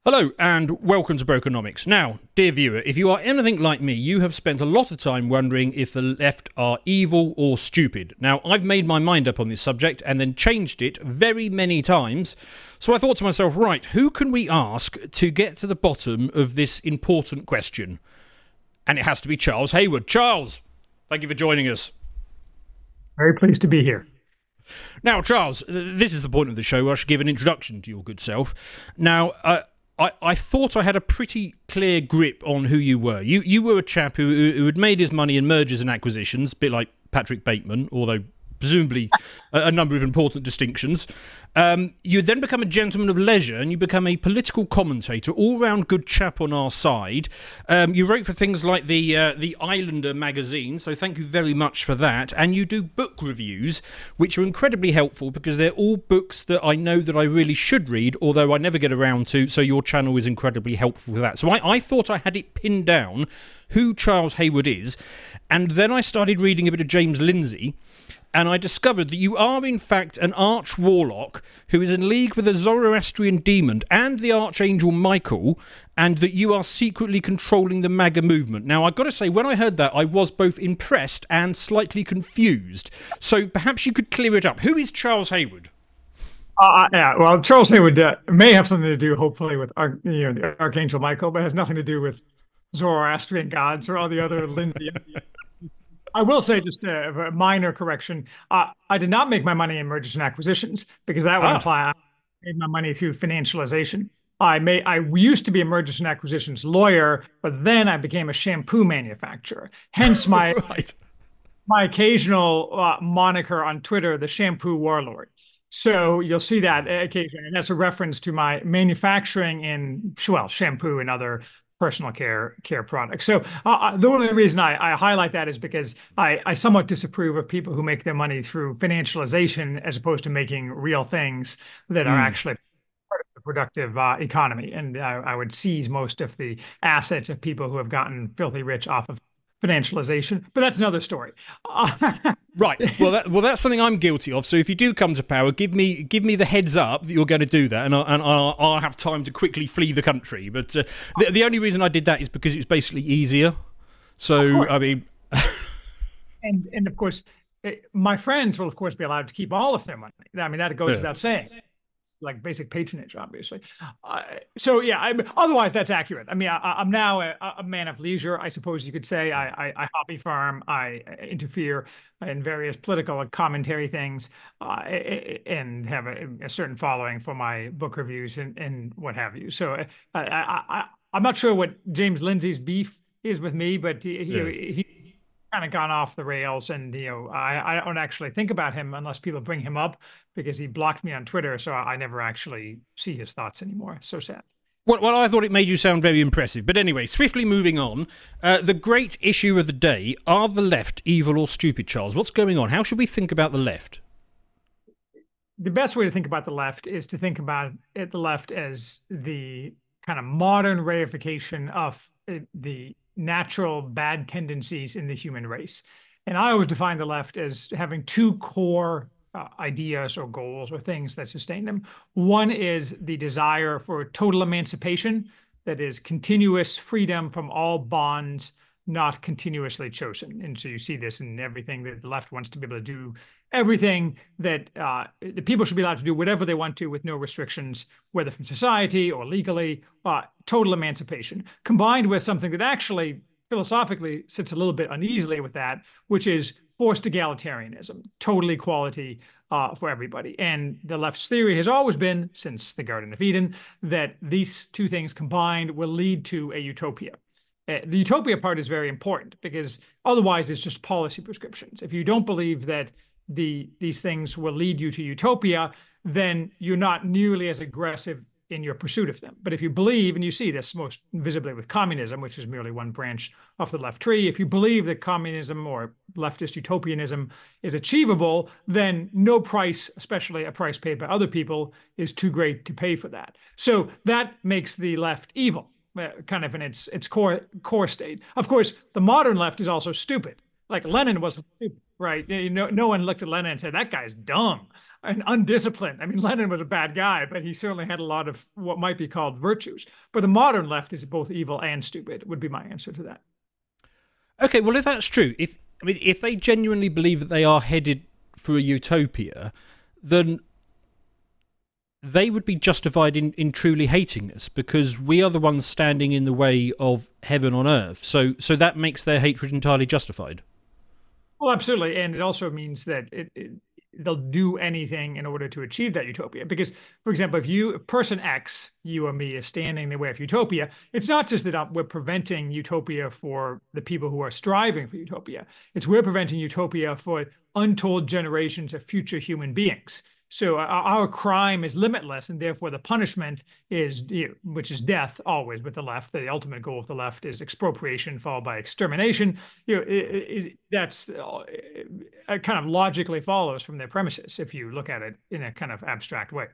Hello and welcome to Brokenomics. Now, dear viewer, if you are anything like me, you have spent a lot of time wondering if the left are evil or stupid. Now, I've made my mind up on this subject and then changed it very many times. So I thought to myself, right, who can we ask to get to the bottom of this important question? And it has to be Charles Hayward. Charles, thank you for joining us. Very pleased to be here. Now, Charles, this is the point of the show where I should give an introduction to your good self. Now, I thought I had a pretty clear grip on who you were. You were a chap who had made his money in mergers and acquisitions, a bit like Patrick Bateman, although presumably a number of important distinctions. You then become a gentleman of leisure and you become a political commentator, all-round good chap on our side. You wrote for things like the Islander magazine, so thank you very much for that. And you do book reviews, which are incredibly helpful because they're all books that I know that I really should read, although I never get around to, so your channel is incredibly helpful for that. So I thought I had it pinned down who Charles Hayward is, and then I started reading a bit of James Lindsay, and I discovered that you are, in fact, an arch-warlock who is in league with a Zoroastrian demon and the Archangel Michael, and that you are secretly controlling the MAGA movement. Now, I've got to say, when I heard that, I was both impressed and slightly confused. So perhaps you could clear it up. Who is Charles Hayward? Well, Charles Hayward may have something to do, hopefully, with the Archangel Michael, but has nothing to do with Zoroastrian gods or all the other Lindsay. I will say just a minor correction. I did not make my money in mergers and acquisitions because that would imply I made my money through financialization. I used to be a mergers and acquisitions lawyer, but then I became a shampoo manufacturer. Hence my Right. my occasional moniker on Twitter, the shampoo warlord. So you'll see that occasionally, and that's a reference to my manufacturing in shampoo and other personal care products. So the only reason I highlight that is because I somewhat disapprove of people who make their money through financialization as opposed to making real things that are actually part of the productive economy. And I would seize most of the assets of people who have gotten filthy rich off of financialization, but that's another story. Right. Well, that's something I'm guilty of. So if you do come to power, give me the heads up that you're going to do that, and I'll have time to quickly flee the country. But the only reason I did that is because it was basically easier. So I mean, and of course, my friends will of course be allowed to keep all of their money. I mean, that goes without saying. Like basic patronage, obviously. Otherwise, that's accurate. I mean, I'm now a man of leisure, I suppose you could say. I hobby farm, I interfere in various political commentary things, and have a certain following for my book reviews and what have you. So I'm not sure what James Lindsay's beef is with me, but he kind of gone off the rails, and I don't actually think about him unless people bring him up because he blocked me on Twitter, so I never actually see his thoughts anymore. So sad. Well, I thought it made you sound very impressive. But anyway, swiftly moving on, the great issue of the day, are the left evil or stupid, Charles? What's going on? How should we think about the left? The best way to think about the left is to think about the left as the kind of modern reification of the natural bad tendencies in the human race. And I always define the left as having two core ideas or goals or things that sustain them. One is the desire for total emancipation, that is continuous freedom from all bonds, not continuously chosen. And so you see this in everything that the left wants to be able to do, everything that the people should be allowed to do whatever they want to with no restrictions, whether from society or legally, total emancipation, combined with something that actually philosophically sits a little bit uneasily with that, which is forced egalitarianism, total equality for everybody. And the left's theory has always been, since the Garden of Eden, that these two things combined will lead to a utopia. The utopia part is very important because otherwise it's just policy prescriptions. If you don't believe that these things will lead you to utopia, then you're not nearly as aggressive in your pursuit of them. But if you believe, and you see this most visibly with communism, which is merely one branch of the left tree, if you believe that communism or leftist utopianism is achievable, then no price, especially a price paid by other people, is too great to pay for that. So that makes the left evil, kind of in its core state. Of course, the modern left is also stupid. Like Lenin wasn't stupid. right? No one looked at Lenin and said, that guy's dumb and undisciplined. I mean, Lenin was a bad guy, but he certainly had a lot of what might be called virtues. But the modern left is both evil and stupid, would be my answer to that. Okay, well, if that's true, if they genuinely believe that they are headed for a utopia, then they would be justified in truly hating us, because we are the ones standing in the way of heaven on earth. So that makes their hatred entirely justified. Well, absolutely. And it also means that they'll do anything in order to achieve that utopia. Because, for example, if person X, you or me, is standing in the way of utopia, it's not just that we're preventing utopia for the people who are striving for utopia. It's we're preventing utopia for untold generations of future human beings. So our crime is limitless, and therefore the punishment is, which is death always with the left. The ultimate goal of the left is expropriation followed by extermination. That's kind of logically follows from their premises if you look at it in a kind of abstract way.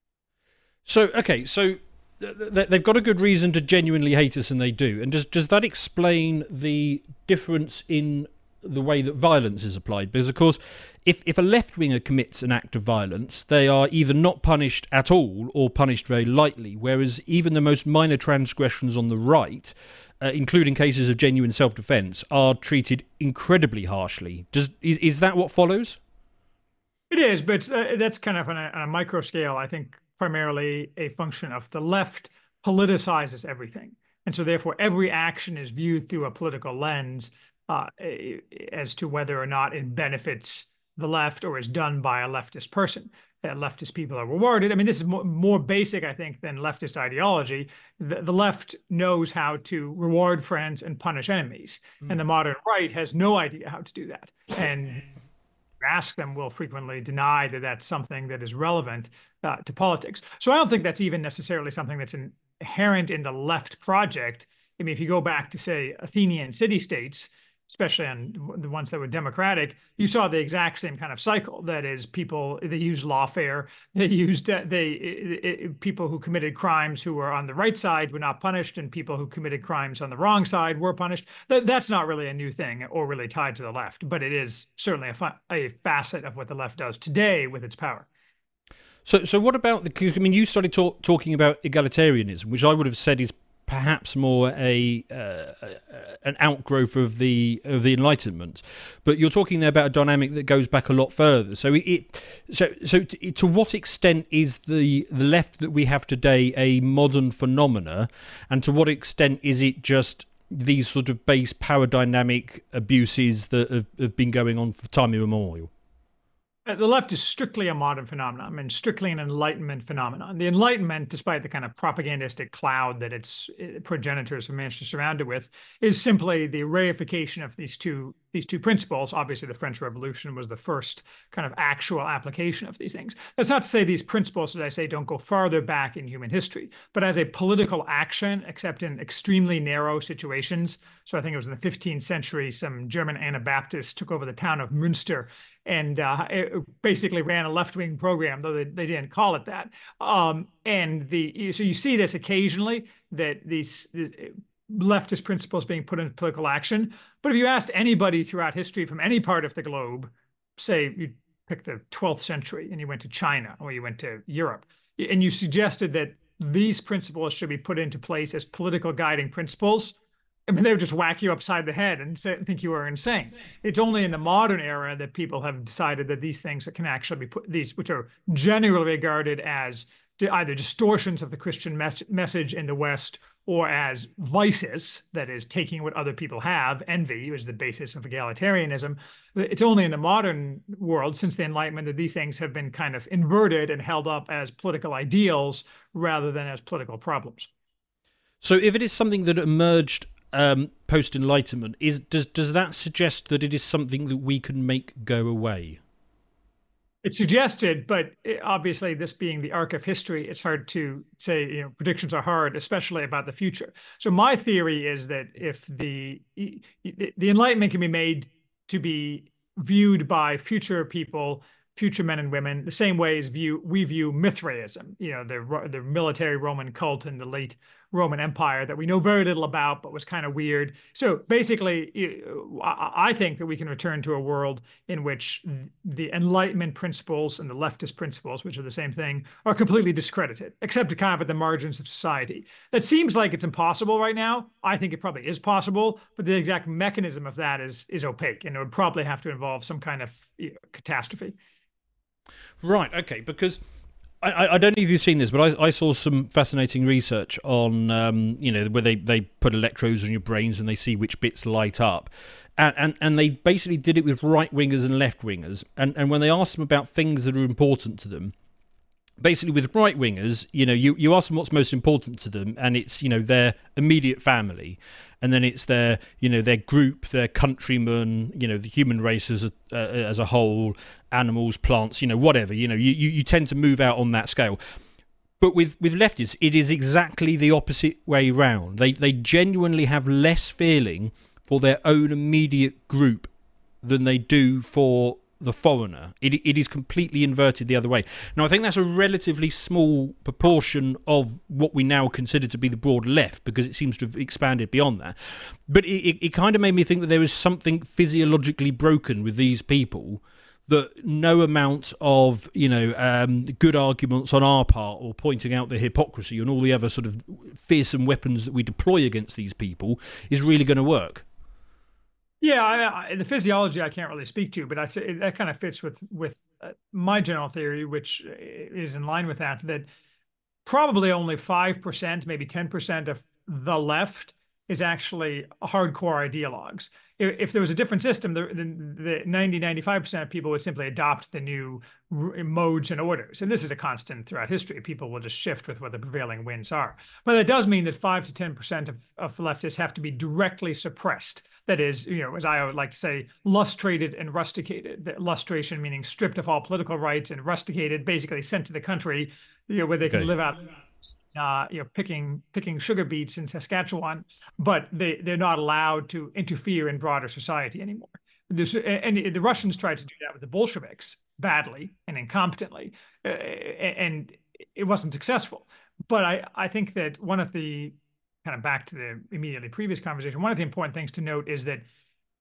So they've got a good reason to genuinely hate us, and they do. And does that explain the difference in the way that violence is applied? Because, of course, if a left-winger commits an act of violence, they are either not punished at all or punished very lightly, whereas even the most minor transgressions on the right, including cases of genuine self-defence, are treated incredibly harshly. Is that what follows? It is, but that's kind of on a micro scale, I think, primarily a function of the left politicizes everything. And so therefore every action is viewed through a political lens as to whether or not it benefits the left or is done by a leftist person. Leftist people are rewarded. I mean, this is more basic, I think, than leftist ideology. The left knows how to reward friends and punish enemies. And the modern right has no idea how to do that. And ask them will frequently deny that that's something that is relevant to politics. So I don't think that's even necessarily something that's inherent in the left project. I mean, if you go back to, say, Athenian city-states, especially on the ones that were democratic, you saw the exact same kind of cycle. That is, they used lawfare. They used people who committed crimes who were on the right side were not punished, and people who committed crimes on the wrong side were punished. That's not really a new thing or really tied to the left, but it is certainly a facet of what the left does today with its power. So what about because I mean, you started talking about egalitarianism, which I would have said is perhaps more an outgrowth of the Enlightenment, but you're talking there about a dynamic that goes back a lot further. So to what extent is the left that we have today a modern phenomena, and to what extent is it just these sort of base power dynamic abuses that have been going on for time immemorial? The left is strictly a modern phenomenon, I mean, strictly an Enlightenment phenomenon. The Enlightenment, despite the kind of propagandistic cloud that its progenitors have managed to surround it with, is simply the reification of these two principles. Obviously, the French Revolution was the first kind of actual application of these things. That's not to say these principles, as I say, don't go farther back in human history, but as a political action, except in extremely narrow situations. So I think it was in the 15th century, some German Anabaptists took over the town of Münster and it basically ran a left-wing program, though they didn't call it that. So you see this occasionally, that these leftist principles being put into political action. But if you asked anybody throughout history from any part of the globe, say you pick the 12th century and you went to China or you went to Europe, and you suggested that these principles should be put into place as political guiding principles, I mean, they would just whack you upside the head and think you were insane. It's only in the modern era that people have decided that these things that can actually be these, which are generally regarded as either distortions of the Christian message in the West or as vices, that is, taking what other people have. Envy is the basis of egalitarianism. It's only in the modern world, since the Enlightenment, that these things have been kind of inverted and held up as political ideals rather than as political problems. So if it is something that emerged post-Enlightenment, does that suggest that it is something that we can make go away? It's suggested, but obviously this being the arc of history, it's hard to say, predictions are hard, especially about the future. So my theory is that if the Enlightenment can be made to be viewed by future people, future men and women the same way as we view Mithraism, the military Roman cult in the late Roman Empire that we know very little about, but was kind of weird. So basically, I think that we can return to a world in which the Enlightenment principles and the leftist principles, which are the same thing, are completely discredited, except kind of at the margins of society. That seems like it's impossible right now. I think it probably is possible, but the exact mechanism of that is opaque, and it would probably have to involve some kind of catastrophe. Right. Okay. Because I don't know if you've seen this, but I saw some fascinating research on, where they put electrodes on your brains and they see which bits light up. And they basically did it with right-wingers and left-wingers. And when they asked them about things that are important to them, basically with right-wingers, you ask them what's most important to them, and it's, their immediate family. And then it's their group, their countrymen, the human race as a whole, animals, plants, whatever. You tend to move out on that scale. But with leftists, it is exactly the opposite way round. They genuinely have less feeling for their own immediate group than they do for the foreigner. It is completely inverted the other way. Now, I think that's a relatively small proportion of what we now consider to be the broad left, because it seems to have expanded beyond that. But it kind of made me think that there is something physiologically broken with these people, that no amount of good arguments on our part, or pointing out the hypocrisy and all the other sort of fearsome weapons that we deploy against these people, is really going to work. Yeah, the physiology I can't really speak to, but I say that kind of fits with my general theory, which is in line with that probably only 5%, maybe 10% of the left is actually hardcore ideologues. If there was a different system, the 95% of people would simply adopt the new modes and orders. And this is a constant throughout history. People will just shift with what the prevailing winds are. But that does mean that 5 to 10% of leftists have to be directly suppressed. That is, as I would like to say, lustrated and rusticated. The lustration meaning stripped of all political rights, and rusticated, basically sent to the country, where they can live out, picking sugar beets in Saskatchewan, but they're not allowed to interfere in broader society anymore. And the Russians tried to do that with the Bolsheviks badly and incompetently, and it wasn't successful. But I think that one of the, kind of back to the immediately previous conversation, one of the important things to note is that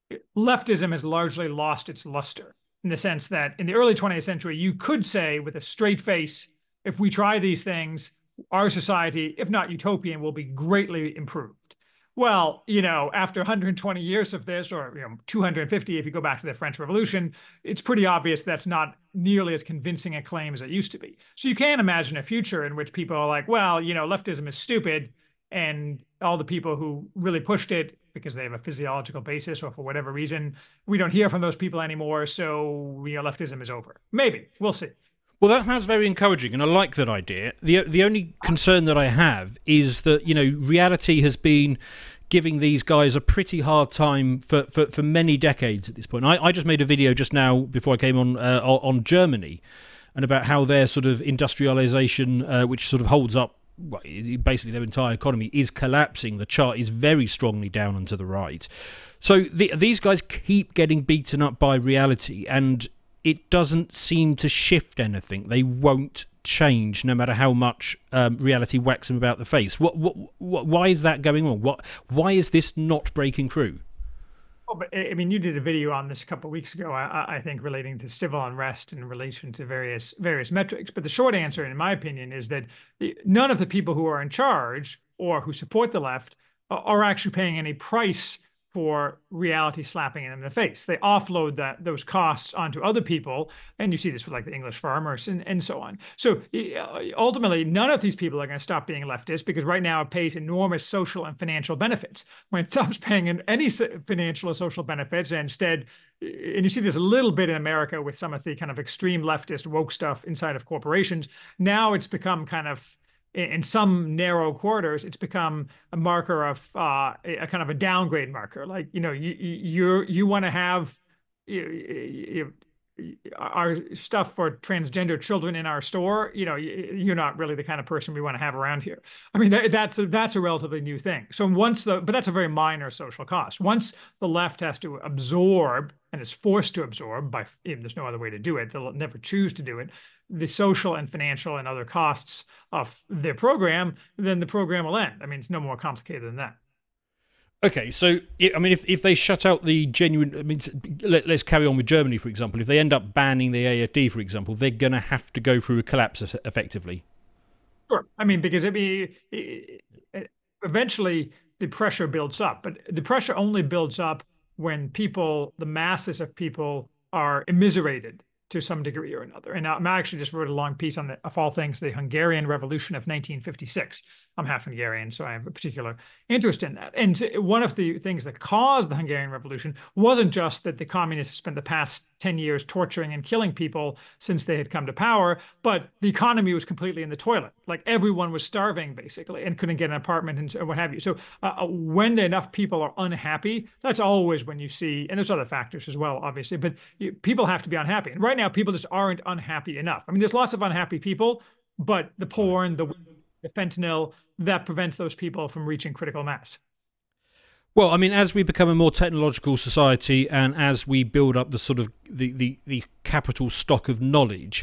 leftism has largely lost its luster, in the sense that in the early 20th century, you could say with a straight face, if we try these things, our society, if not utopian, will be greatly improved. Well, after 120 years of this, or 250 if you go back to the French Revolution, it's pretty obvious that's not nearly as convincing a claim as it used to be. So you can imagine a future in which people are like, well, leftism is stupid, and all the people who really pushed it because they have a physiological basis or for whatever reason, we don't hear from those people anymore, so leftism is over. Maybe. We'll see. Well, that sounds very encouraging, and I like that idea. The only concern that I have is that, reality has been giving these guys a pretty hard time for many decades at this point. I just made a video just now before I came on Germany, and about how their sort of industrialization, which sort of holds up, well, basically their entire economy, is collapsing. The chart is very strongly down and to the right. So these guys keep getting beaten up by reality, and it doesn't seem to shift anything. They won't change, no matter how much reality whacks them about the face. Why is that going on? Why is this not breaking through? Oh, but I mean, you did a video on this a couple of weeks ago, I think, relating to civil unrest in relation to various metrics. But the short answer, in my opinion, is that none of the people who are in charge or who support the left are actually paying any price for reality slapping them in the face. They offload those costs onto other people, and you see this with like the English farmers and so on. So ultimately, none of these people are going to stop being leftists, because right now it pays enormous social and financial benefits. When it stops paying any financial or social benefits, and instead, and you see this a little bit in America with some of the kind of extreme leftist woke stuff inside of corporations, now it's become kind of, in some narrow quarters, it's become a marker of a kind of a downgrade marker. Like, you want to have our stuff for transgender children in our store, you're not really the kind of person we want to have around here. I mean, that's a relatively new thing. So but that's a very minor social cost. Once the left has to absorb and is forced to absorb there's no other way to do it, they'll never choose to do it, the social and financial and other costs of their program, then the program will end. I mean, it's no more complicated than that. Okay, so I mean, if they shut out the genuine, I mean, let's carry on with Germany, for example. If they end up banning the AfD, for example, they're going to have to go through a collapse effectively. Sure. I mean, because eventually the pressure builds up, but the pressure only builds up when the masses of people are immiserated to some degree or another. And I actually just wrote a long piece on of all things, the Hungarian Revolution of 1956. I'm half Hungarian, so I have a particular interest in that. And one of the things that caused the Hungarian Revolution wasn't just that the communists spent the past 10 years torturing and killing people since they had come to power, but the economy was completely in the toilet. Like everyone was starving basically and couldn't get an apartment and what have you. So when enough people are unhappy, that's always when you see, and there's other factors as well, obviously, but people have to be unhappy. And right now, people just aren't unhappy enough. I mean, there's lots of unhappy people, but the porn, the fentanyl, that prevents those people from reaching critical mass. Well, I mean, as we become a more technological society and as we build up the sort of the capital stock of knowledge,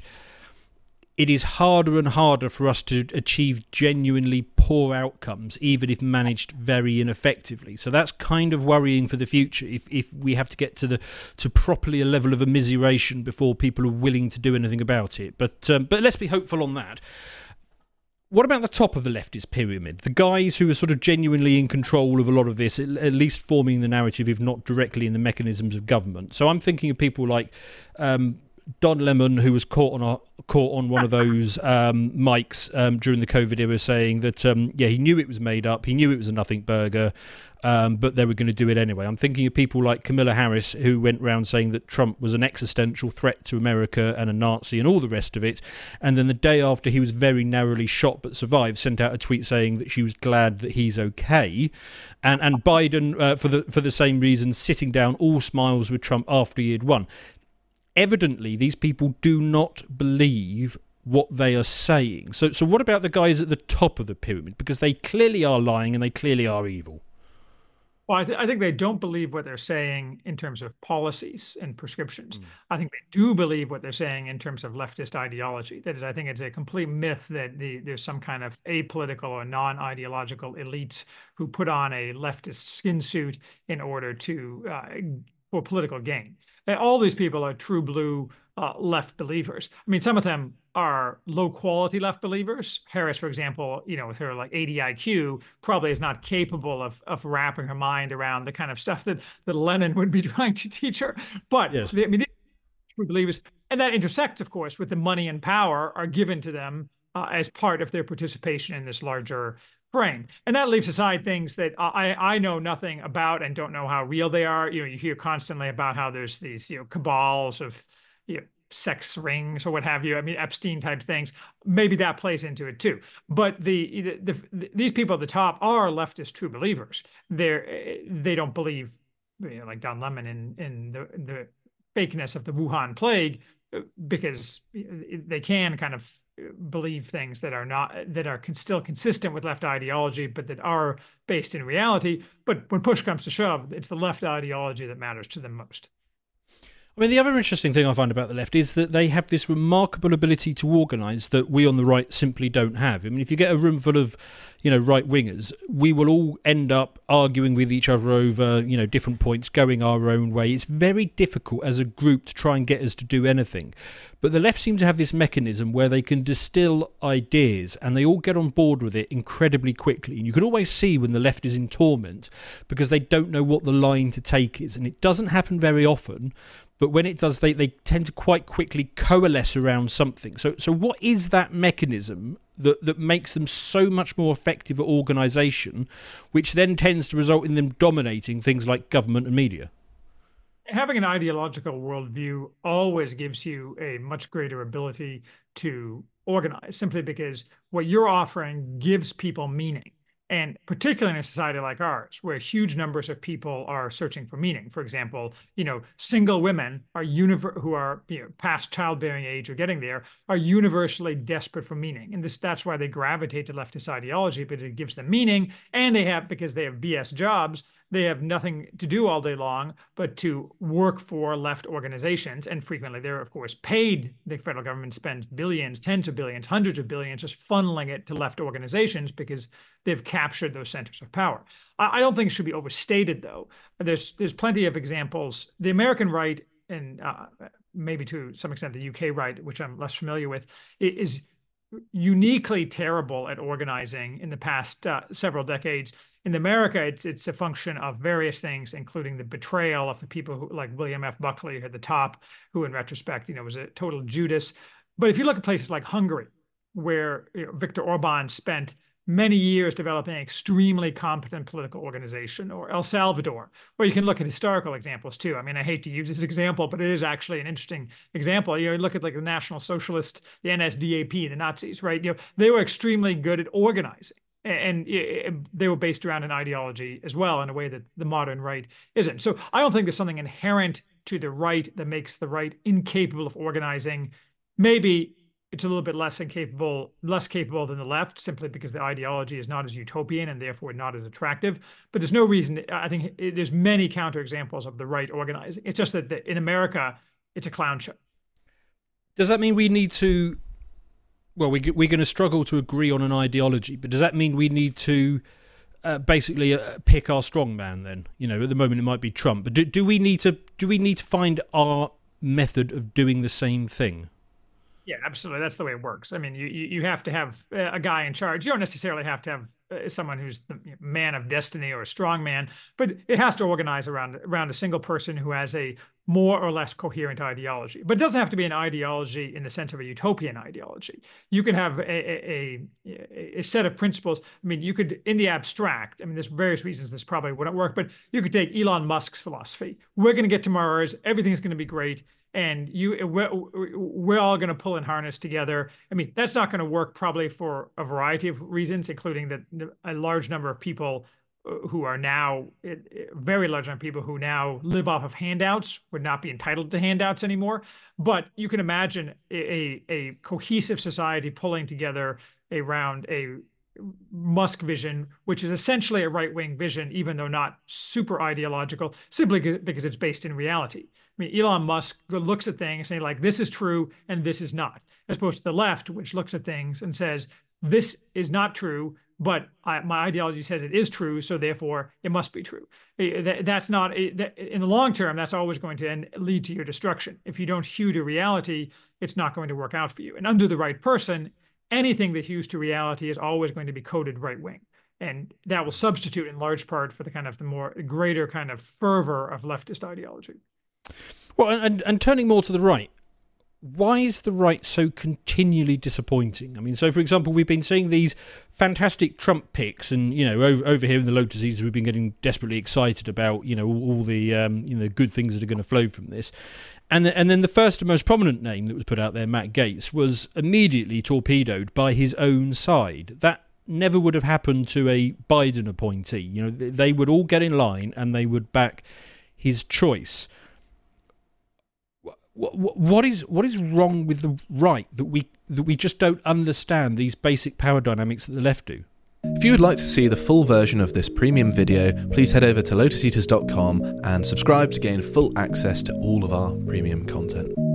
it is harder and harder for us to achieve genuinely poor outcomes, even if managed very ineffectively. So that's kind of worrying for the future. If we have to get to properly a level of immiseration before people are willing to do anything about it. But let's be hopeful on that. What about the top of the leftist pyramid? The guys who are sort of genuinely in control of a lot of this, at least forming the narrative, if not directly in the mechanisms of government. So I'm thinking of people like Don Lemon, who was caught on one of those mics during the COVID era, saying that he knew it was made up, he knew it was a nothing burger, but they were going to do it anyway. I'm thinking of people like Kamala Harris, who went around saying that Trump was an existential threat to America and a Nazi and all the rest of it, and then the day after he was very narrowly shot but survived, sent out a tweet saying that she was glad that he's okay, and Biden for the same reason, sitting down all smiles with Trump after he had won. Evidently, these people do not believe what they are saying. So what about the guys at the top of the pyramid? Because they clearly are lying and they clearly are evil. Well, I think they don't believe what they're saying in terms of policies and prescriptions. I think they do believe what they're saying in terms of leftist ideology. That is, I think it's a complete myth that there's some kind of apolitical or non-ideological elite who put on a leftist skin suit in order for political gain. And all these people are true blue left believers. I mean, some of them are low quality left believers. Harris, for example, with her like 80 IQ, probably is not capable of wrapping her mind around the kind of stuff that Lenin would be trying to teach her. But yes. I mean, these are true believers, and that intersects, of course, with the money and power are given to them as part of their participation in this larger frame. And that leaves aside things that I know nothing about and don't know how real they are. You hear constantly about how there's these cabals of sex rings or what have you. I mean, Epstein type things. Maybe that plays into it too. But these people at the top are leftist true believers. They don't believe, like Don Lemon in the fakeness of the Wuhan plague, because they can kind of believe things that are still consistent with left ideology, but that are based in reality. But when push comes to shove, it's the left ideology that matters to them most. I mean, the other interesting thing I find about the left is that they have this remarkable ability to organise that we on the right simply don't have. I mean, if you get a room full of, right-wingers, we will all end up arguing with each other over, different points, going our own way. It's very difficult as a group to try and get us to do anything. But the left seem to have this mechanism where they can distill ideas and they all get on board with it incredibly quickly. And you can always see when the left is in torment because they don't know what the line to take is. And it doesn't happen very often. But when it does, they tend to quite quickly coalesce around something. So what is that mechanism that makes them so much more effective at organisation, which then tends to result in them dominating things like government and media? Having an ideological worldview always gives you a much greater ability to organize, simply because what you're offering gives people meaning. And particularly in a society like ours, where huge numbers of people are searching for meaning. For example, single women are who are past childbearing age or getting there are universally desperate for meaning, and that's why they gravitate to leftist ideology, because it gives them meaning, and because they have BS jobs, they have nothing to do all day long but to work for left organizations. And frequently they're, of course, paid. The federal government spends billions, tens of billions, hundreds of billions just funneling it to left organizations because they've captured those centers of power. I don't think it should be overstated, though. There's plenty of examples. The American right, and maybe to some extent the UK right, which I'm less familiar with, is uniquely terrible at organizing in the past several decades. In America, it's a function of various things, including the betrayal of the people who, like William F. Buckley at the top, who in retrospect, was a total Judas. But if you look at places like Hungary, where Viktor Orban spent many years developing an extremely competent political organization, or El Salvador, or you can look at historical examples too. I mean, I hate to use this example, but it is actually an interesting example. You look at like the National Socialist, the NSDAP, the Nazis, right? They were extremely good at organizing. And they were based around an ideology as well, in a way that the modern right isn't. So I don't think there's something inherent to the right that makes the right incapable of organizing. Maybe it's a little bit less capable than the left, simply because the ideology is not as utopian and therefore not as attractive. But there's no reason. I think there's many counterexamples of the right organizing. It's just that in America, it's a clown show. Does that mean we need to? Well, we're going to struggle to agree on an ideology, but does that mean we need to basically pick our strongman then? At the moment it might be Trump, but do we need to find our method of doing the same thing? Yeah, absolutely. That's the way it works. I mean, you have to have a guy in charge. You don't necessarily have to have someone who's the man of destiny or a strong man, but it has to organize around a single person who has a more or less coherent ideology. But it doesn't have to be an ideology in the sense of a utopian ideology. You can have a set of principles. I mean, you could, in the abstract, I mean, there's various reasons this probably wouldn't work, but you could take Elon Musk's philosophy. We're going to get to Mars. Everything's going to be great. And we're all going to pull and harness together. I mean, that's not going to work probably for a variety of reasons, including that a large number of people who are now, very large number of people who now live off of handouts would not be entitled to handouts anymore. But you can imagine a cohesive society pulling together around a Musk vision, which is essentially a right-wing vision, even though not super ideological, simply because it's based in reality. I mean, Elon Musk looks at things saying like, this is true and this is not, as opposed to the left, which looks at things and says, this is not true, but my ideology says it is true, so therefore it must be true. That's not, in the long term, that's always going to lead to your destruction. If you don't hew to reality, it's not going to work out for you. And under the right person, anything that hews to reality is always going to be coded right-wing. And that will substitute in large part for the more greater kind of fervor of leftist ideology. Well, and turning more to the right, why is the right so continually disappointing? I mean, so for example, we've been seeing these fantastic Trump picks, and over here in the Lotus Eaters, we've been getting desperately excited about all the good things that are going to flow from this, and then the first and most prominent name that was put out there, Matt Gaetz, was immediately torpedoed by his own side. That never would have happened to a Biden appointee. They would all get in line and they would back his choice. What is wrong with the right that we just don't understand these basic power dynamics that the left do? If you would like to see the full version of this premium video, please head over to lotuseaters.com and subscribe to gain full access to all of our premium content.